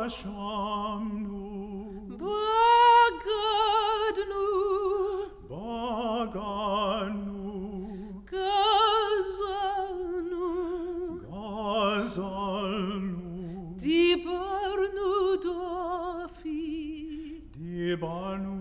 Asham nu, Bagad nu, Bagan nu, Gazal nu, Gazal nu, Dibar nu dofi, Dibar nu